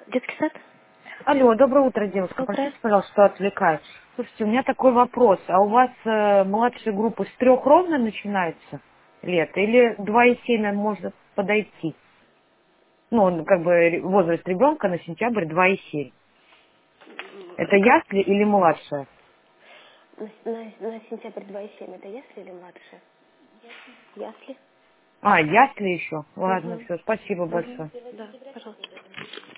Детский сад? Алло, доброе утро, девушка. Доброе. Простите, пожалуйста, что отвлекаю. Слушайте, у меня такой вопрос. А у вас младшие группы с 3 ровно начинается лет? Или 2,7 может подойти? Ну, как бы возраст ребенка на сентябрь 2,7. Это ясли или младшая? На сентябрь 2,7 это ясли или младшие? Ясли. А, ясли еще. Ладно, Угу. все, спасибо Угу. большое. Да, пожалуйста.